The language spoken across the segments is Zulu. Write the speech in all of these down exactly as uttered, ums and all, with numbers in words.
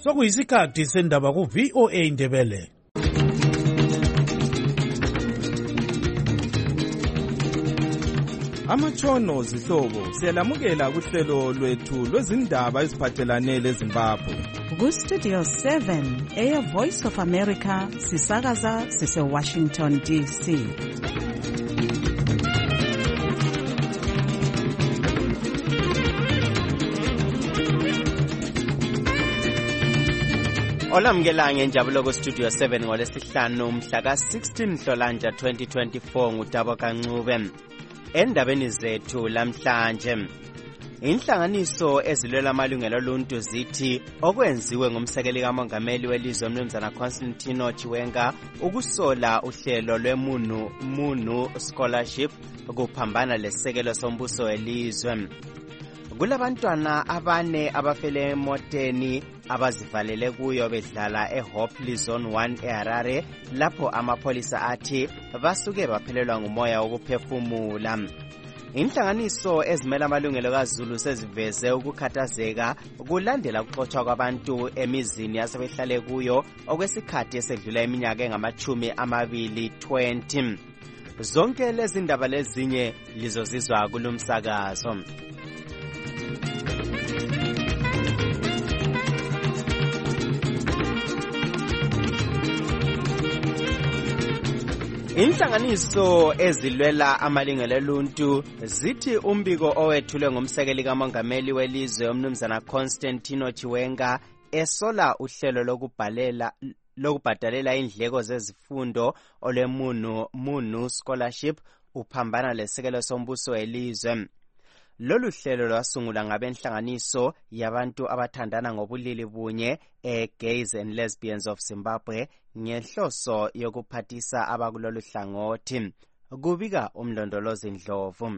sokuyisikhathi sendaba ku-V O A Ndebele. Amatshono zihlobo siyalamukela kuhlelo lwethu lwezindaba eziphathelane leZimbabwe. Ku-Studio seven, Air Voice of America, sisakaza sise-Washington D C. Olamukela ngenjabulo ku-Studio seven ngolesihlanu mhla ka-sixteen Nhlolanja twenty twenty-four nguTabo Kancube. Endabeni zethu lamhlanje, inhlanganiso ezilwela amalungelo oluntu zithi okwenziwe ngumsekeli kamongameli welizwe uMnumzana Constantino Chiwenga ukusola uhlelo lweMunu Munu Scholarship kuphambana lesekelo sombuso welizwe. Kulabantwana abane abafele emoteni abazivalele kuyo bedlala eHopley Zone one eHarare lapho amapholisa athi basuke baphelelwa ngumoya wokuphefumula. Inhlanganiso ezimela amalungelo kaZulu seziveze ukukhathazeka kulandela ukuxotshwa kwabantu emizini yasebehlale kuyo okwesikhathi esedlula iminyaka engamachumi amabili twenty. Zonke lezi ndaba lezinye lizozizwa kulumsakazo. Inhlanganiso ezilwela amalungelo oluntu zithi umbiko owethulwe ngumsekeli kamongameli welizwe uMnumzana Constantino Chiwenga esola uhlelo lokubhalela lokubhadalela indleko zezifundo olweMunu Munu Scholarship uphambana lesekelo sombuso welizwe. Lolu hlelo lwasungulwa ngabenhlanganiso yabantu abathandana ngobulili bunye e-Gays and Lesbians of Zimbabwe ngenhloso yokuphathisa abakulolu hlangothi. Kubika umlondolozi Ndlovu.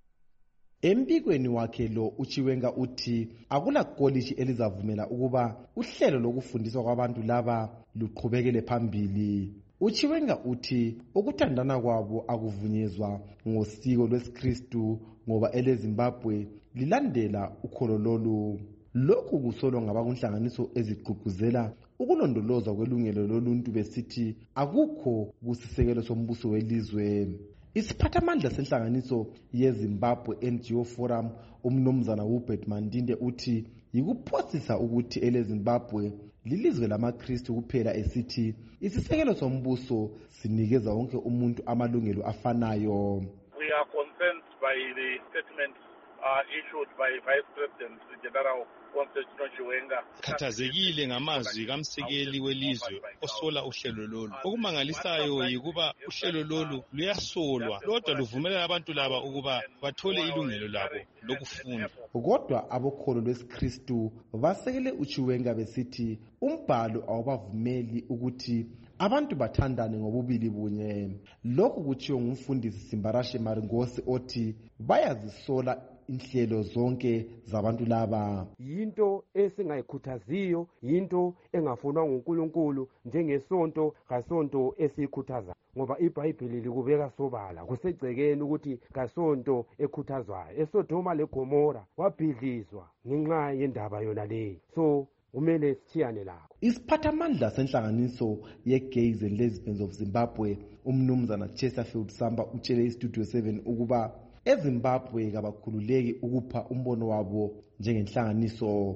Embikweni wakhe lo uChiwenga uthi akula college elizavumela ukuba uhlelo lokufundiswa kwabantu laba luqhubekele phambili. uChiwenga uthi ukuthandana kwabo akuvunyezwa ngosiko lwesiKristu ngoba eleZimbabwe lilandela ukholo lolu. Lokhu kusolwa ngabakunhlanganiso ezigqugquzela ukulondolozwa kwelungelo loluntu besithi akukho kusisekelo sombuso welizwe. Isiphathamandla senhlanganiso yeZimbabwe N G O Forum uMnumzana Hubert Mandinde uthi yikuphosisa ukuthi eleZimbabwe lilizwe lamaKristu kuphela esithi isisekelo sombuso sinikeza wonke umuntu amalungelo afanayo. We are concerned by the statement uh, issued by Vice President General Constantino Chiwenga. Khathazekile ngamazwi kamsekeli welizwe osola uhlelo lolu. Okumangalisayo yikuba uhlelo lolu luyasolwa kodwa luvumela abantu laba ukuba bathole ilungelo labo lokufunda. Kodwa abokholo lwesiKristu basekele uChiwenga besithi umbhalo awubavumeli ukuthi abantu bathandane ngobubili bunye. Lokhu kutshiwo ngumfundisi Simbarashe Maringosi othi bayazisola inhlelo zonke zabantu laba. Yinto esingayikhuthaziyo, yinto engafunwa nguNkulunkulu njengesonto kasonto esikhuthaza. Ngoba iBhayibheli likubeka sobala kusegcekeni ukuthi kasonto ekhuthazwayo. eSodoma leGomora wabhidlizwa ngenxa yendaba yona leyi. So kumele sithiyane lakho. Isiphathamandla senhlanganiso ye-Gays and Lesbians of Zimbabwe uMnumzana Chesterfield Samba utshele iStudio seven ukuba eZimbabwe kabakhululeki ukupha umbono wabo njengenhlanganiso.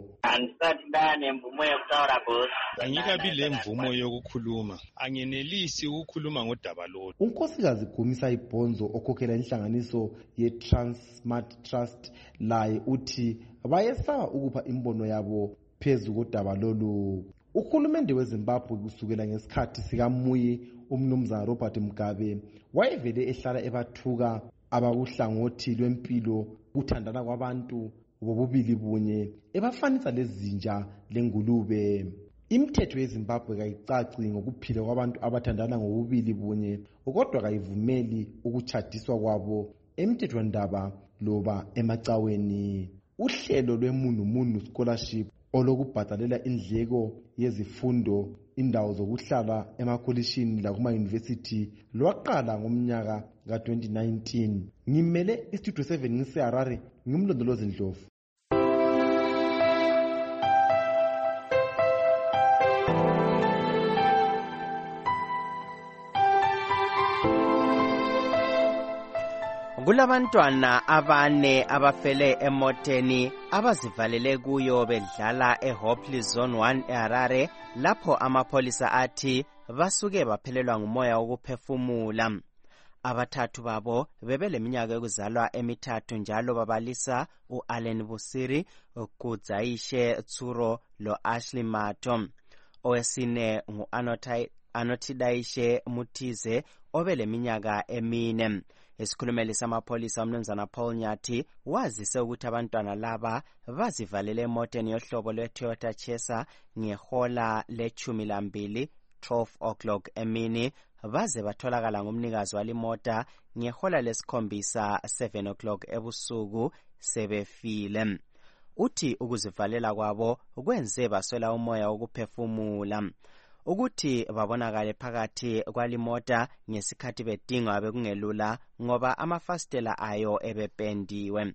Angikabi lemvumo yokukhuluma. Angenelisi ukukhuluma ngodaba lolu. Unkosikazi Gumisa Ibhonzo okhokhela inhlanganiso ye-Transmart Trust laye uthi bayesaba ukupha imbono yabo phezu kodaba lolu. Uhulumende weZimbabwe kusukela ngesikhathi sikaMuyi uMnumzana Robert Mugabe wayevele ehlala ebathuka abakuhlangothi lwempilo kuthandana kwabantu bobubili bunye ebafanisa lezinja lengulube. Imithetho yeZimbabwe kayicaci ngokuphila kwabantu abathandana ngobubili bunye kodwa kayivumeli ukutshadiswa kwabo emthethwandaba loba emacaweni. Uhlelo lweMunu Munu Scholarship olokubhadalela indleko yezifundo indawo zokuhlala emakolishini lakuma university lwaqala ngomnyaka ka twenty nineteen. Ngimele iStudio seven ngiseHarare ngimlondolozi Ndlovu. Kulabantwana abane abafele emoteni abazivalele kuyo bedlala eHopley Zone one eHarare lapho amapholisa athi basuke baphelelwa ngumoya wokuphefumula. Abathathu babo bebeleminyaka yokuzalwa emithathu njalo babalisa uAllen Busiri, uGudzaishe Tsuro lo-Ashley Mato. Owesine ngu-Anotidaishe Mutize obeleminyaka emine. Isikhulumeli samapholisa umnumzana Paul Nyathi wazise ukuthi abantwana laba bazivalele emoteni yohlobo lwe-Toyota Chaser ngehola lechumi lambili twelve o'clock emini baze batholakala ngumnikazi walimota ngehola lesikhombisa seven o'clock ebusuku sebefile. Uthi ukuzivalela kwabo kwenze baswela umoya wokuphefumula. Ukuthi babonakale phakathi kwalimota ngesikhathi bedingwa bekungelula ngoba amafastela ayo ebependiwe.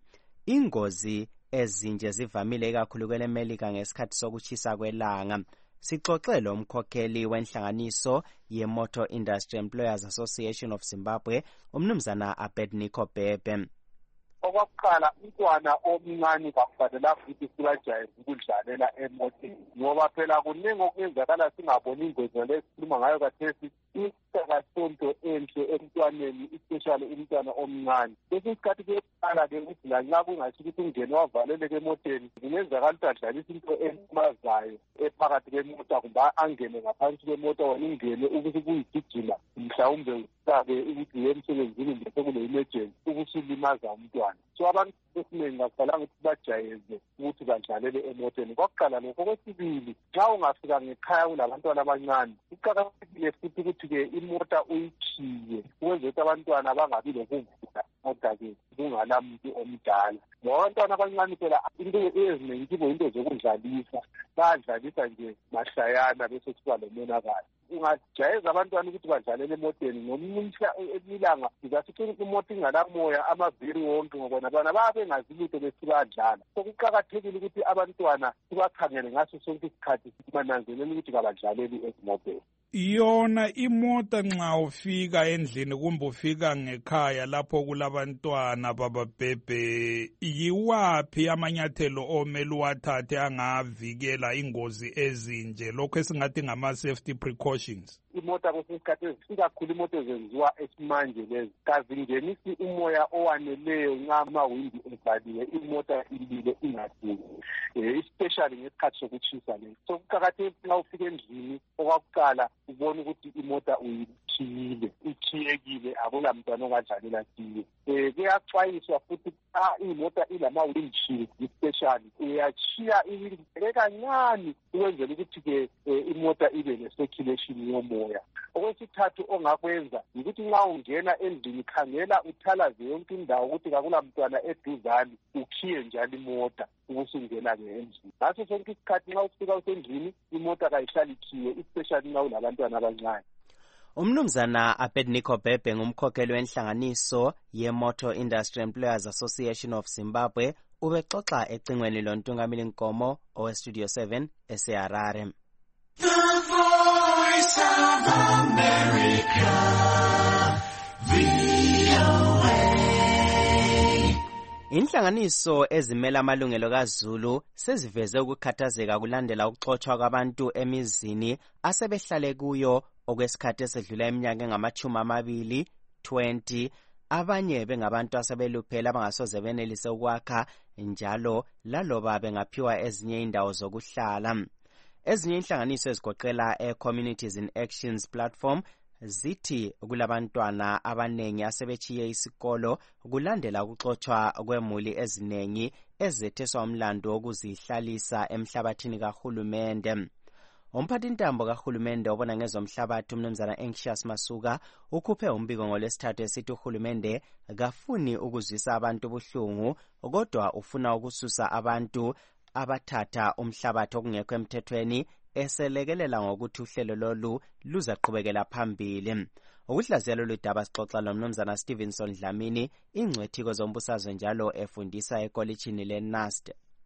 Ingozi ezinje zivamile kakhulu kwelemelika ngesikhathi sokuchisa kwelanga. Sixoxele umkhokheli wenhlanganiso ye-Motor Industry Employers Association of Zimbabwe, umnumzana Abednego Bhebhe. Okokuqala umntwana omncane kakufanele futhi sibajayeze ukudlalela emoteni ngoba phela kuningi okwenzakala singaboni ingozi lesikhuluma ngayo kathesi isakasonto enhle emntwaneni especially umntwana omncane. Bese isikhathi kuyeqala-ke ukuthi lanxa kungathi ukuthi ungene wavaleleke emoteni kungenzakala ukuthi adlalise into elimazayo ephakathi kwemota kumbe angene ngaphansi kwemota wena ungene ukuthi kuyigijima mhlawumbe usake ukuthi uye emsebenzini nje sekune-emergency ukuthi ulimaza umntwana. So abantu esiningi akufanelanga ukuthi bajayeze ukuthi badlalele emoteni. Kwakuqala lokho. Okwesibili, xa ungafika ngekhaya kulabantwana abancane kuqakathekile futhi ukuthi-ke imota uyithiye ukwenzela ukuthi abantwana bangabi lokuvuka kodwa-ke kungala muntu omdala. Ngoba abantwana abancane phela into eziningi kibo into zokudlalisa, bayadlalisa nje mahlayana bese kuba lomonakalo. Ungajayeza abantwana ukuthi badlalele emoteni ngomunye ilanga izasithi imoto ingalamoya amaviri wonke ngobona bana babe bengazi lutho besibadlala. So kuqakathekile ukuthi abantwana sibakhangele ngaso sonke isikhathi sibananzelele ukuthi kabadlaleli ezimoteni. Yona imota nxa ufika endlini kumbe ufika ngekhaya lapho kulabantwana bababhebhe, yiwaphi amanyathelo omele uwathathe angavikela ingozi ezinje, lokho esingathi ngama-safety precautions? Imota kwesikhathi esikakhulu imoto ezenziwa esimanje lezi kazingenisi umoya owaneleyo nxa amawindi evaliwe imota ilile ingaduli, especially ngesikhathi sokutshisa le. So kuqakathekile nxa ufika endlini okwakuqala ubone ukuthi imota uyithiyile, ithiyekile, akula mntwana ongadlalela tiye. Eh kuyaxwayiswa futhi xa imota ilama-windshield especially uyachiya iwindi kancane ukwenzela ukuthi-ke imota ibe ne-circulation yomoya. Okwesithathu ongakwenza yikuthi nxa ungena endlini khangela uthalaze yonke indawo ukuthi kakula mntwana eduzane, ukhiye njalo imota ubusungena-ke endlini. Ngaso sonke isikhathi nxa ufika usendlini imota kayihlali ikhiye especially nxa ulabantwana abancane. Umnumzana Abednego Bhebhe ngumkhokheli wenhlanganiso ye-Motor Industry Employers Association of Zimbabwe ubexoxa ecingweni loNtungamili Nkomo oweStudio seven eseHarare. The Voice of America, V O A. Inhlanganiso ezimela amalungelo kaZulu seziveze ukukhathazeka kulandela ukuxotshwa kwabantu emizini asebehlale kuyo okwesikhathi esedlula iminyaka engamachumi amabili twenty, abanye bengabantu asebeluphela abangasoze benelise ukwakha njalo laloba bengaphiwa ezinye indawo zokuhlala. Ezinye inhlanganiso ezigoqela e-Communities in Actions Platform zithi kulabantwana abanengi asebechiye isikolo kulandela ukuxotshwa kwemuli ezinengi ezetheswa umlando wokuzihlalisa emhlabathini kahulumende. Umphathintambo kahulumende obona ngezomhlabathi umnumzana Anxious Masuka ukhuphe umbiko ngolwesithathu esithi uhulumende kafuni ukuzwisa abantu ubuhlungu kodwa ufuna ukususa abantu abathatha umhlabathi okungekho emthethweni eselekelela ngokuthi uhlelo lolu luzaqhubekela phambili. Ukuhlaziya lolu daba sixoxa lomnumzana Stevenson Dlamini, ingcwethi kwezombusazwe njalo efundisa ekolitshini le-N A S D.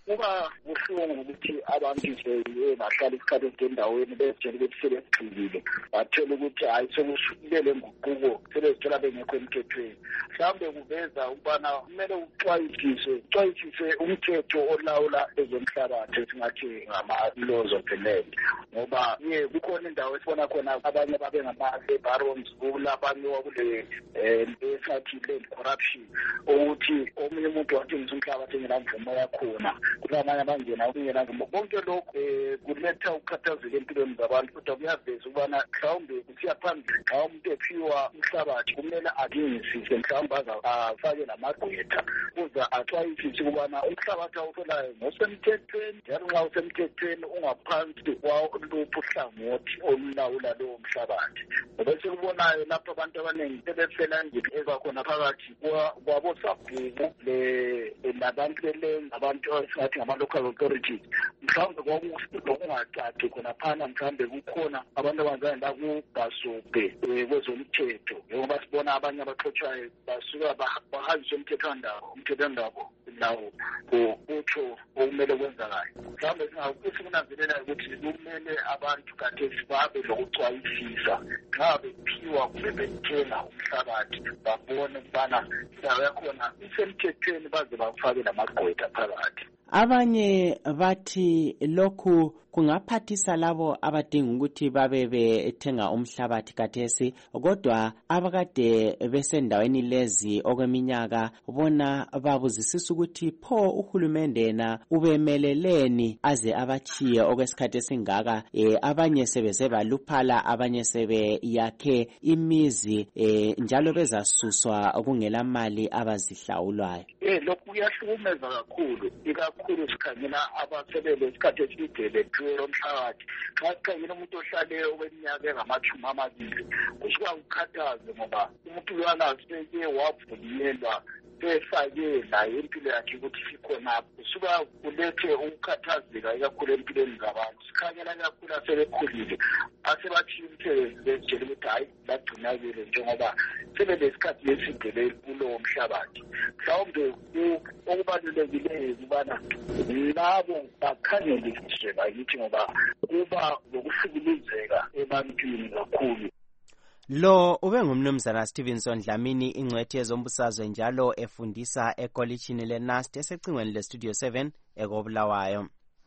kuba buhlungu ukuthi abantu nje bahlala isikhathi esendaweni bezitshela ukuthi sebegxilile bathola ukuthi hayi sokusukele nguquko sebezithola bengekho emthethweni. Mhlawumbe kuveza ukubana kumele uxwayisise uxwayisise umthetho olawula ezomhlabathi esingathi ngama-laws of the land, ngoba ye kukhona indawo esibona khona abanye babe ngama-barons kulabanye wakule um esathi land corruption, ukuthi omunye umuntu wathengisa umhlabathi engenamvumo yakhona, kulamanye abangena okungenamvumo. Konke lokhu um kuletha ukukhathazeka empilweni zabantu, kodwa kuyaveza ukubana mhlawumbe kusiya phambili xa umuntu ephiwa umhlabathi kumele alingisise, mhlawumbe afake namagqwetha ukuze axwayisise ukubana umhlabathi awutholayo ngosemthethweni, njalo nxa usemthethweni ungaphansi kwaluphi uhlangothi olulawula lowo mhlabathi. Ngoba sekubonayo lapho abantu abaningi sebefela endlini ezakhona phakathi kwabosabhuku labantu belenzi, abantu esingathi ngama-local authorities. Mhlawumbe kwakungacaci khona phana, mhlawumbe kukhona abantu abazane bakubhasobhe kwezomthetho, njengoba sibona abanye abaxotshwayo basuka bahanjiswe umthethwandaba umthethwandaba lawo utsho okumele kwenzakala. Mhlawumbe singakunanzelela ukuthi kumele abantu kade babe lokuxwayisisa nxa bephiwa kumbe bethenga umhlabathi, babone ukubana indawo yakhona isemthethweni baze bafake lamagqwetha phakathi. Abanye bathi lokhu kungaphathisa labo abadinga ukuthi babe bethenga umhlabathi kathesi, kodwa abakade besendaweni lezi okweminyaka bona babuzisisa ukuthi pho uhulumende na ubemeleleni aze abachiye okwesikhathi esingaka. E, abanye sebeze baluphala, abanye sebe yakhe imizi e, njalo bezasuswa kungela mali abazihlawulwayo. Eh lokhu kuyahlukumeza kakhulu, ikakhulu sikhangela abasebenza isikhathi eside bethuwe umhlabathi. Xa sikhangela umuntu ohlale okweminyaka engamashumi amabili kusuka ukukhathaze, ngoba umuntu uyana seke wavunyelwa efake naye impilo yakhe ukuthi sikhona, kusuka kulethe ukukhathazeka ikakhulu empilweni zabantu. Sikhangela kakhulu asebekhulile asebathiya umsebenzi bezitshela ukuthi hayi bagcinakele njengoba sebelesikhathi eside kulowo mhlabathi. Mhlawumbe okubalulekileyo ukubana labo bakhangeliswe bakithi, ngoba kuba lokuhlukuluzeka ebantwini kakhulu. Lo ube ngumnumzana Stevenson Dlamini, ingcwethi yezombusazwe njalo efundisa ekolitshini leNAST esecingweni leStudio seven ekobulawayo.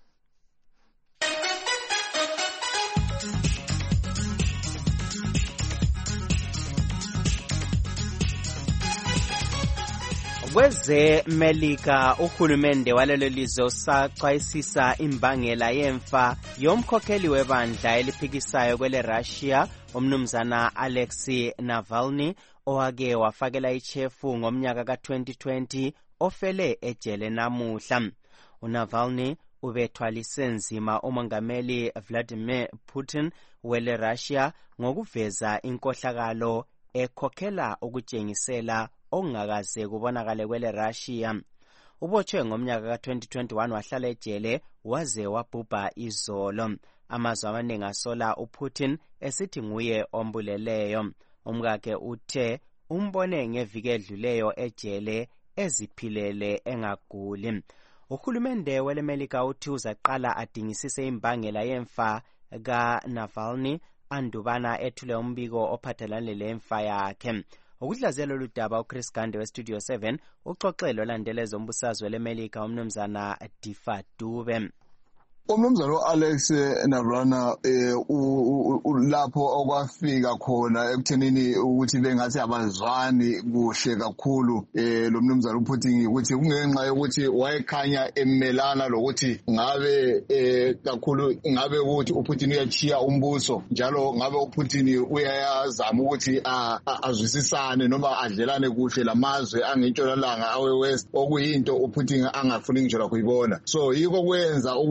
Kweze Melika uhulumende walelo lizwe usaxwayisisa imbangela yemfa yomkhokheli webandla eliphikisayo kwele Russia umnumzana Alexei Navalny owake wafakela ichefu ngomnyaka ka twenty twenty ofele ejele namuhla. uNavalny ubethwalise nzima umongameli Vladimir Putin wele Russia ngokuveza inkohlakalo ekhokhela ukutshengisela ongakaze kubonakale kwele Russia. Ubotshwe ngomnyaka ka twenty twenty-one wahlala ejele waze wabhubha izolo. Amazwi amaningi asola uPutin esithi nguye ombuleleyo. Umkakhe uthe umbone ngeviki edluleyo ejele eziphilele engaguli. Uhulumende welemelika uthi uzaqala adingisise imbangela yemfa ka Navalny andubana ethule umbiko ophathelane lemfa yakhe. Ukudlazela oludaba uChris Gande weStudio seven uxoxelo landele zombusazwe lemelika umnumzana Difa Dube. Umnumzana Alex Navalny eh lapho okwafika khona ekuthenini ukuthi bengathi abazwani kuhle kakhulu eh lo mnumzana uPutin ukuthi kungenxa yokuthi wayekhanya emelana lokuthi ngabe eh kakhulu ngabe ukuthi uPutin uyachiya umbuso, njalo ngabe uPutin uyayazama ukuthi azwisisane noma adlelane kuhle lamazwe angentshonalanga awe West, okuyinto uPutin angafuni ngitsho kuyibona. So yiko kwenza ukuthi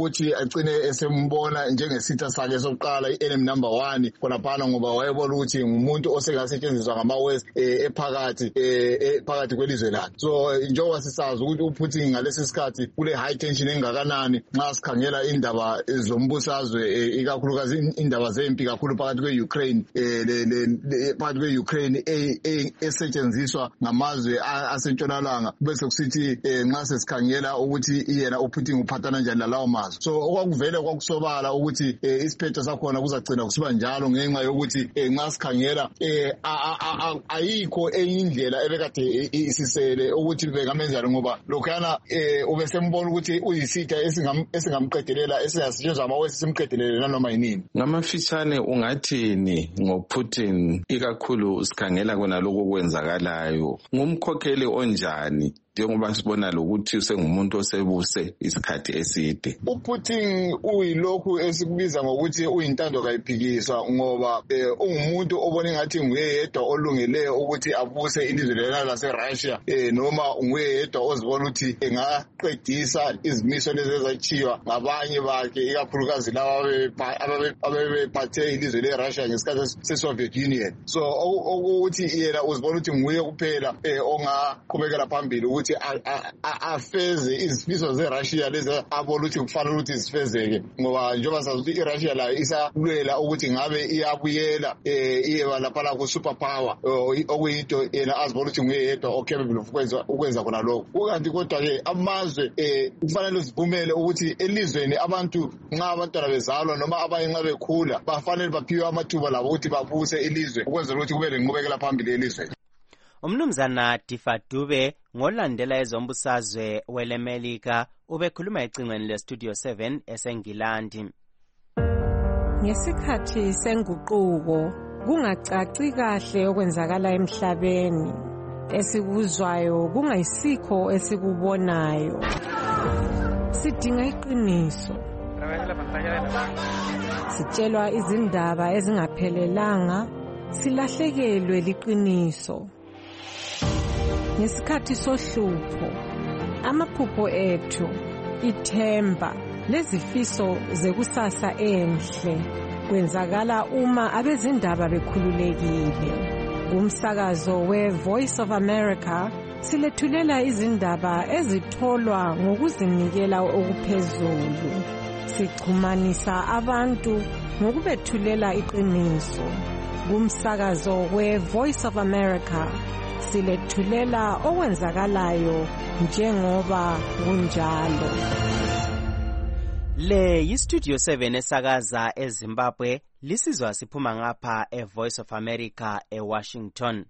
agcine esembona njengesitha sakhe sokuqala i-enemy number one khonaphana ngoba wayebona ukuthi ngumuntu osengasetshenziswa ngama-west eh, ephakathi eh, phakathi kwelizwe lakhe. So njengoba sisazi ukuthi uPutin ngalesi sikhathi kule high tension engakanani nxa sikhangela indaba zombusazwe eh, ikakhulukazi indaba zempi kakhulu phakathi kwe-Ukraine eh, le, le, le, phakathi kwe-Ukraine esetshenziswa ngamazwe asentshonalanga bese kusithi eh, nxa sesikhangela ukuthi yena uPutin uphathana njani lalawo mazwe. So okwakuvele kwakusobala ukuthi eh, isiphetho sakhona kuzagcina kusiba njalo ngenxa yokuthi eh, nxa sikhangela eh, ayikho enye indlela ebekade isisele ukuthi bengamenzela ngoba lokhana eh, ubesembona ukuthi uyisitha esingamqedelela esingasetshenzwa amawesi simqedelele nanoma yinini. Ngamafitshane ungathini ngoPutin ikakhulu sikhangela kona lokho kwenzakalayo ngumkhokheli onjani njengoba sibona lokuthi usengumuntu osebuse isikhathi eside? uPutin uyilokhu esikubiza ngokuthi uyintando kayiphikiswa ngoba eh, ungumuntu obona ngathi nguye yedwa olungeleyo ukuthi abuse ilizwe lelo laseRussia eh, noma nguye yedwa ozibona ukuthi engaqedisa izimiso lezi ezachiwa ngabanye bakhe ikakhulukazi laba ababephathe ilizwe leRussia ngesikhathi seSoviet Union. So ukuthi yena uzibona ukuthi nguye kuphela eh, ongaqhubekela phambili ukuthi afeze izifiso zeRussia lezi abona ukuthi kufanele ukuthi zifezeke ngoba njengoba sazi ukuthi iRussia layo isalwela ukuthi ngabe iyabuyela eh iyeba lapha la ku superpower okuyinto yena azibona ukuthi nguye yedwa ocapable ukwenza ukwenza khona lokho. Ukanti kodwa ke amazwe eh kufanele zivumele ukuthi elizweni abantu nxa abantwana bezalwa noma abanye nxa bekhula bafanele baphiwe amathuba labo ukuthi babuse ilizwe ukwenzela ukuthi kube lenqubekela phambili elizweni. Umnumzana Difadube ngolandela ezombusazwe welemelika ubekhuluma ecingweni lestudio seven eseNgilandi. Ngesikhathi senguquko kungacaci kahle okwenzakala emhlabeni, esikuzwayo kungayisikho esikubonayo. Sidinga iqiniso. Sitshelwa izindaba ezingaphelelanga, silahlekelwe liqiniso. Ngesikhathi sohlupho, amaphupho ethu, ithemba, lezifiso zekusasa enhle kwenzakala uma abezindaba bekhululekile. Kumsakazo we-Voice of America silethulela izindaba ezitholwa ngokuzinikela okuphezulu. Sichumanisa abantu ngokubethulela iqiniso. Kumsakazo we-Voice of America silethulela okwenzakalayo njengoba kunjalo. Le yistudio seven esakaza eZimbabwe lisizwa siphuma ngapha eVoice of America eWashington.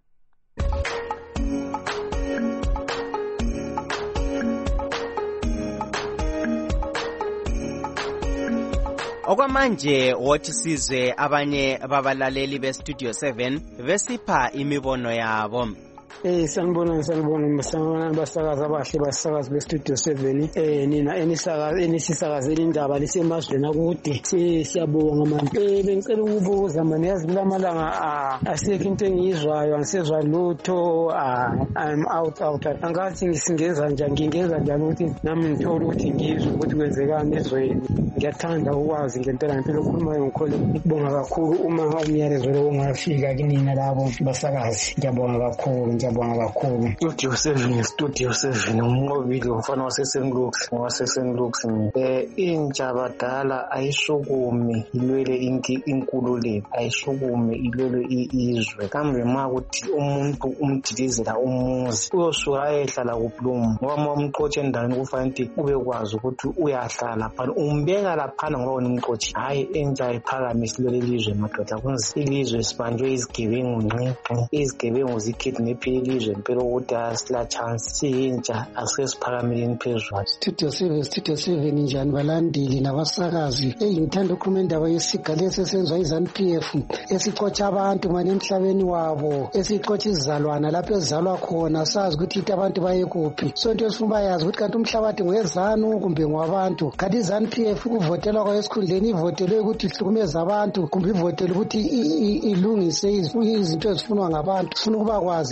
Okwamanje wothi sizwe abanye babalaleli bestudio seven besipha imibono yabo. Eh sanibona sanibona masangana basakaza abahle basakaza bestudio seven eh nina enisakaza enisisakazela indaba lisemazweni akude siyabonga manje eh bengicela ukubuza manje yazi kulamalanga asekho into engizwayo angisezwa lutho I'm out out angathi ngisingenza njani ngingeza njani ukuthi nami ngithola ukuthi ngizwe ukuthi kwenzekani ezweni. Ngiyathanda ukwazi ngempela ngempela ukukhuluma ngikholwa ukubonga kakhulu uma umyalezo lo ungafika kinina labo basakazi. Ngiyabonga kakhulu ngiyabonga kakhulu. Studio seven Studio seven umnqobile umfana waseSenglux waseSenglux eh intsha badala ayisukumi ilwele inkululeko ayisukumi ilwele izwe kambe makuthi umuntu umdilizela umuzi uyosuka ehlala kuBloem ngoba umqotshe endaweni kufanele ukuthi ubekwazi ukuthi uyahlala phana umbeka laphana ngoba umqotshe hayi entsha iphakamisa ilwele ilizwe madoda kunzi ilizwe sibanjwe izigebengu nqe izigebengu zikidnap ilizwe impela ukuthi asila chance siyintsha asesiphakameni phezulu. Studio seven Studio seven njani balandeli nabasakazi eh ngithanda ukukhuluma indaba yesigale esenzwa iZANU-P F esicotsha abantu manje emhlabeni wabo esicotsha izizalwana lapho ezalwa khona sazi ukuthi abantu baye kuphi so into esifuna yazi ukuthi kanti umhlabathi ngwezanu kumbe ngwabantu kanti iZANU-P F ukuvotelwa kwa esikhundleni ivotelwe ukuthi ihlukumeza abantu kumbe ivotelwe ukuthi ilungise izinto ezifunwa ngabantu sifuna ukuba kwazi khona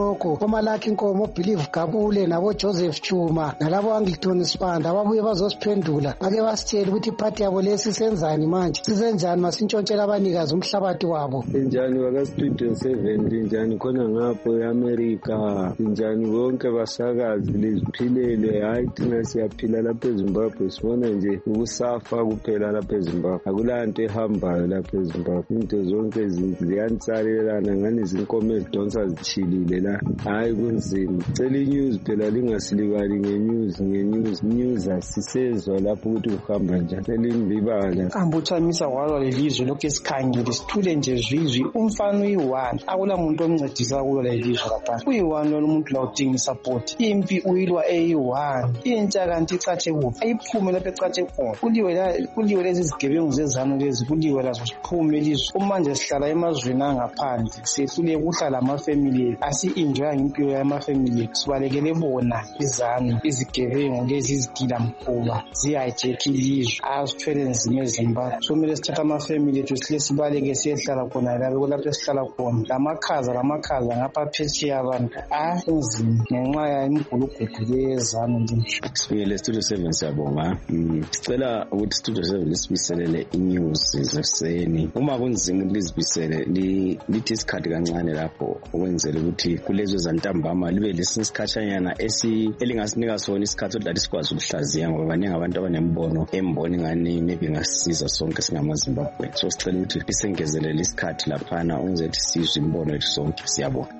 lokho omalaki inkomo Believe Gabule nabo Joseph Chuma nalabo Angleton Sibanda ababuye bazosiphendula bake basitshela ukuthi iphathi yabo lesi senzani manje sisenjani masintshontshela abanikazi umhlabathi wabo. Injani waka Studio seven injani khona ngapho eAmerica injani bonke basakazi liziphilele hayi thina siyaphila lapha eZimbabwe sibona nje ukusafa kuphela lapha eZimbabwe akulanto ehambayo lapha eZimbabwe into zonke ziyanitsalelana ngani izinkomo ezidonsa zichilile la hayi kunzima cela inews phela lingasilibali ngenews ngenews news asisezwa lapho ukuthi uhamba njani elimbibala ambuthamisa kwalo lelizwe lokho esikhangile sithule nje zwizwi umfana uyi-one akula muntu omncedisa kulo lelizwe lapha uyi-one lo muntu la udinga support impi uyilwa eyi-one intsha kanti icatshe kuphi ayiphume lapho ecatshe khona kuliwe la kuliwe lezi zigebengu zezano lezi kuliwe lazo siphume elizwe umanje sihlala emazweni angaphandle sehlule ukuhlala amafamily asi-enjoya impilo yamafamily sibalekele bona izanu izigebengu lezi izigila mkhuba ziyayijekha ilizwe azithwele nzima eZimbabwe somele sithatha amafamily ethu sihle sibaleke siyehlala khona lapho lapho esihlala khona lamakhaza lamakhaza ngapha phetsheya abantu ah enzima ngenxa yemigulugudu leyezanu nje. Sibiyele Studio seven siyabonga. Sicela ukuthi Studio seven lisibiselele inews zekuseni uma kunzima ukuthi lizibisele lithi isikhathi kancane lapho ukwenzela ukuthi kulezo zantambama libe lesinye isikhatshanyana elingasinika sona isikhathi odlala sikwazi ukuhlaziya ngoba baningi abantu abanembono emboni ngani maybe ngasisiza sonke singamaZimbabwe so sicela ukuthi lisengezelele isikhathi laphana ukwenzela ukuthi sizwe imbono yethu sonke siyabonga.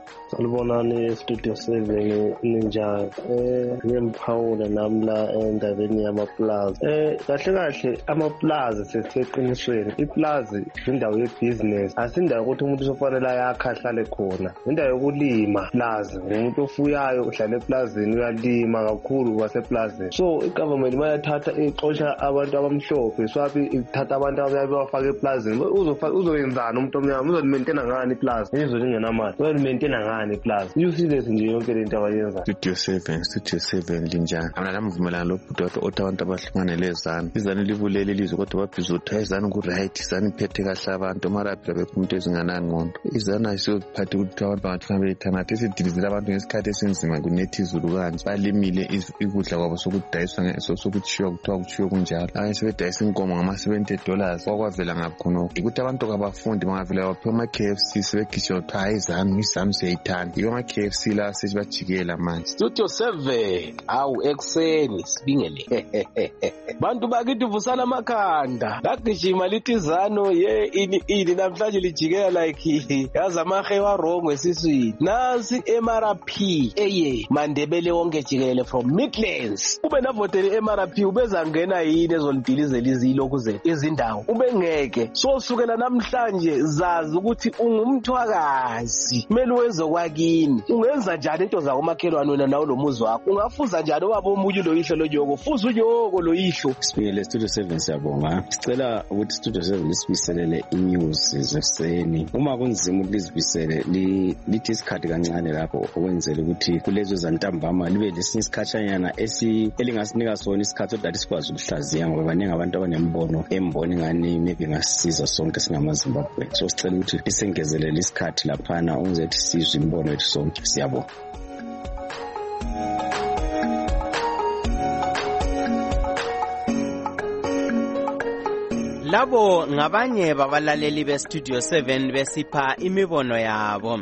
Salibonani Studio seven ninjani eh ngiyemphawula nami la endabeni yamaplaza eh kahle kahle amaplaza sesiqinisweni iplaza indawo yebusiness asindawo ukuthi umuntu usofanele ayakha ahlale khona indawo yokulima plaza umuntu ofuyayo uhlala eplazini uyalima kakhulu waseplazini so igovernment mayathatha ixosha abantu abamhlophe swapi ithatha abantu abafaka eplazini uzoyenzana umuntu omnyama uzomaintaina ngani iplaza izolingenamali uzomaintaina plus you see this nje yonke lento abayenza. Studio seven Studio seven linjani amna lamvumelana lobhudodo othi abantu abahlanganele ezana izana libulele ilizwe kodwa babhizotha izana ku right izana iphethe kahle abantu maraphi bephumte ezinganani ngqondo izana isiyophatha ukuthi abantu bangathana bethana esidilizela abantu ngesikhathi esenzima kunethi izulu kanje balimile ikudla kwabo sokudayiswa ngeso sokuchiwa kuthiwa kuchiwe kunjalo ake sebedayisa inkomo ngama seventy dollars kwakwavela ngakhono ukuthi abantu kabafundi bangavela baphiwa ama K F C sebegishwa ukuthi hayi izana izana siyayithanda iyo ama K F C la sesibajikela manje. Studio seven awu ekseni sibingele bantu bakithi vusana amakhanda lagijima litizano ye ini ini namhlanje lijikela like yazi amahe wa wrong esiswini nasi M R P eye Mandebele wonke jikelele from Midlands ube navotele M R P ubeza ngena yini ezolidilizela izilokhu ze izindawo ube ngeke so sukela namhlanje zazi ukuthi ungumthwakazi kumele wezokwakini ungenza njani into zawo makhelwane wena nawo lomuzi wakho ungafuza njani wabo umuntu lo yihlo loyoko fuza uyoko lo yihlo. Sibiyele Studio seven siyabonga sicela ukuthi Studio seven lisibiselele inews zekuseni uma kunzima ukuthi lizibisele lithi isikhathi kancane lapho ukwenzela ukuthi kulezo zantambama libe lesinye isikhatshanyana elingasinika sona isikhathi odlala sikwazi ukuhlaziya ngoba baningi abantu abanembono emboni ngani maybe ngasisiza sonke singamaZimbabwe so sicela ukuthi lisengezelele isikhathi laphana ukwenzela ukuthi sizwe imbono yethu sonke siyabonga. Labo ngabanye babalaleli be Studio seven besipha imibono yabo.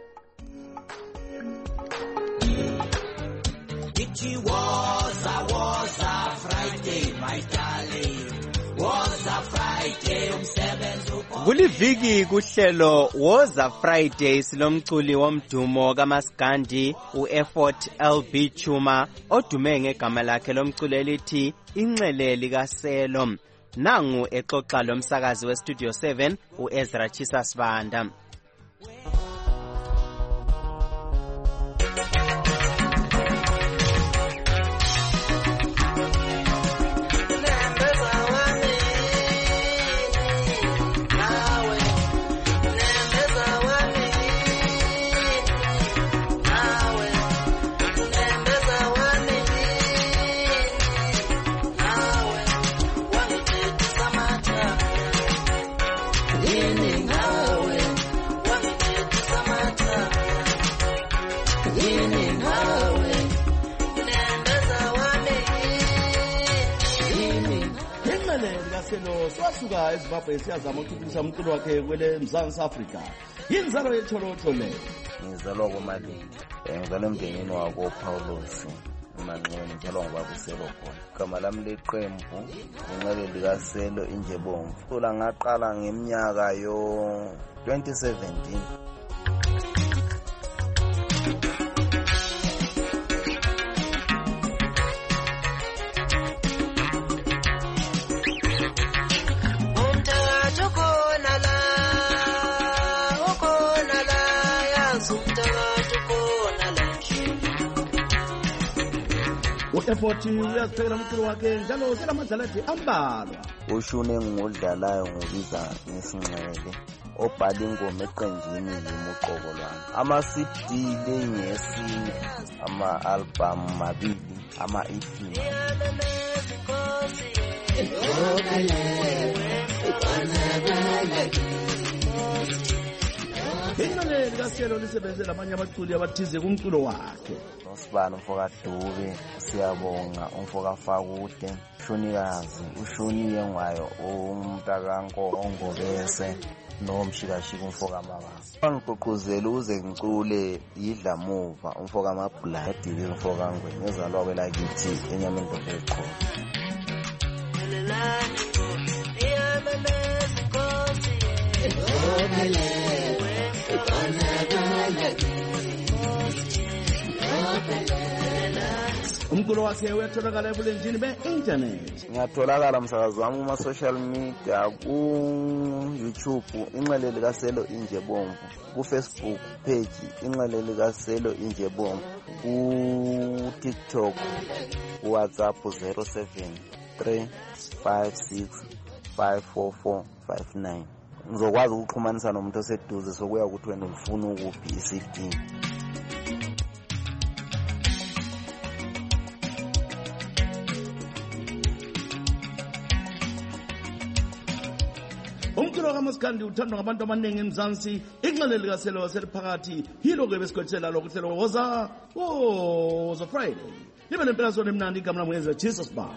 It was a was a Friday my darling was a Friday umsebenzi Kuliviki kuhlelo Woza Friday silomculi womdumo kaMaskandi uEffort L B Chuma odume ngegama lakhe lomculi elithi Inxele likaSelo. Nangu exoxa lomsakazi we Studio seven uEzra Chisa Sibanda. inxele likaselo swasuka ezimbabwe siyazama ukuthuthukisa umculo wakhe kwele Mzansi Afrika. Yinzalo yetholotho le. Ngizalwa koMalindi. Ngizalwa emndenini wako Paulos. Manxweni njalo ngibabuselo khona. Igama lami leqembu inxele likaselo injebomvu. Cula ngaqala ngeminyaka yo twenty seventeen. Effort uyaziphekela umculo wakhe njalo selamadlalathi ambalwa. Ushune ngodlalayo ngobiza ngesinxele obhala ingoma eqenjini yimuqobo lwami. Ama-C D lengesi ama-album mabili ama-E P. Inxele likaselo lisebenzela abanye abaculi abathize kumculo wakhe. Sibani umfoka Dube, siyabonga umfoka Fakude, Shunikazi, ushuniye ngwayo umntakanko ongobese nomshikashika umfoka Mababa. Angigqugquzela uze ngicule yidlamuva umfoka Mabhula edibe umfoka Ngwe ngezalwa kwelakithi enyameni dobeqho. Umculo wakhe uyatholakala ebulenjini be-internet. Ngiyatholakala msakazi wami kuma-social media ku-YouTube inxele likaselo injebomvu, ku-Facebook page inxele likaselo injebomvu, ku-TikTok, ku-WhatsApp zero seven three five six five four four five nine. Ngizokwazi ukuxhumanisa nomuntu oseduze sokuya ukuthi wena ufuna ukuphi i-C D. Umculo kaMaskandi uthandwa ngabantu abaningi eMzansi. Inxele likaselo seliphakathi yilo-ke besikwethela lokuhlelo woza woza Friday. Libe nempelasoni emnandi igama lami ngenza Jesus Bar.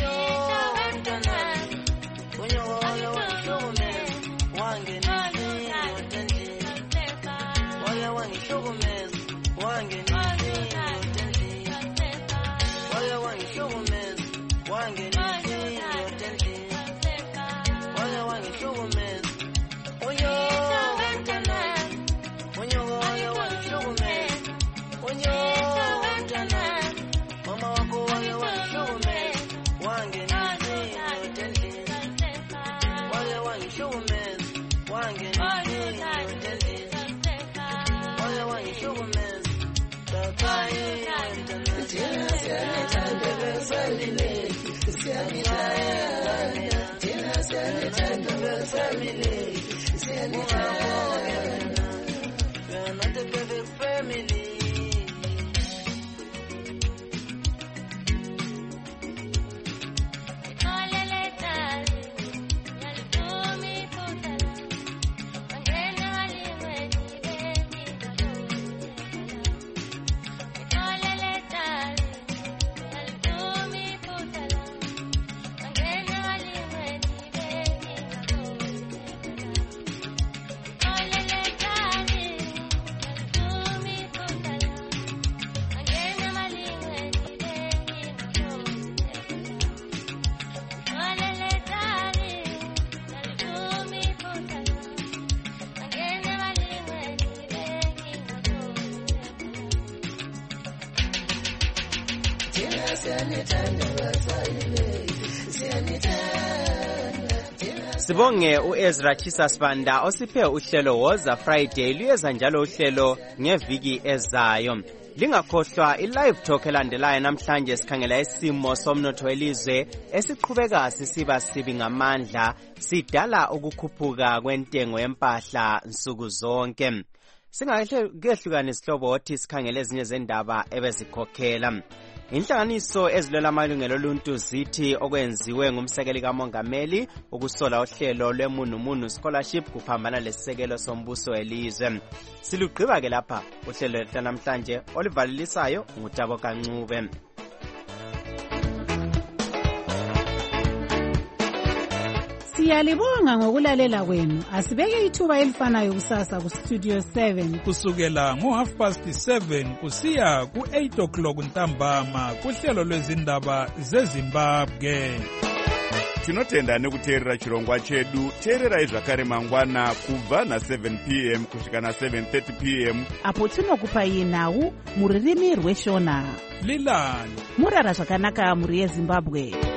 Sibonge uEzra Chisasbanda osiphe uhlelo woza Friday luyeza njalo uhlelo ngeviki ezayo. Lingakhohlwa i-live talk elandelayo namhlanje sikhangela isimo somnotho welizwe esiqhubeka sisiba sibi ngamandla sidala ukukhuphuka kwentengo yempahla nsuku zonke. Singakehlukana isihlobo othi sikhangele ezinye zendaba ebezikhokhela. Inhlanganiso ezilwela amalungelo oluntu zithi okwenziwe ngumsekeli kamongameli ukusola uhlelo lwemunumunu scholarship kuphambana lesisekelo sombuso welizwe. Silugqiba ke lapha uhlelo namhlanje olivalelisayo ngutabo kancube. Siyalibonga ngokulalela kwenu. Asibeke ithuba elifanayo kusasa ku Studio seven. Kusukela ngo half past seven kusiya ku eight o'clock ntambama kuhlelo lwezindaba zeZimbabwe. Tinotenda nekuteerera chirongwa chedu. Teererai zvakare mangwana kubva na seven p m kusvika na seven thirty p m apo tinokupai nhau mururimi rweshona. Lilani murara zvakanaka muri yeZimbabwe.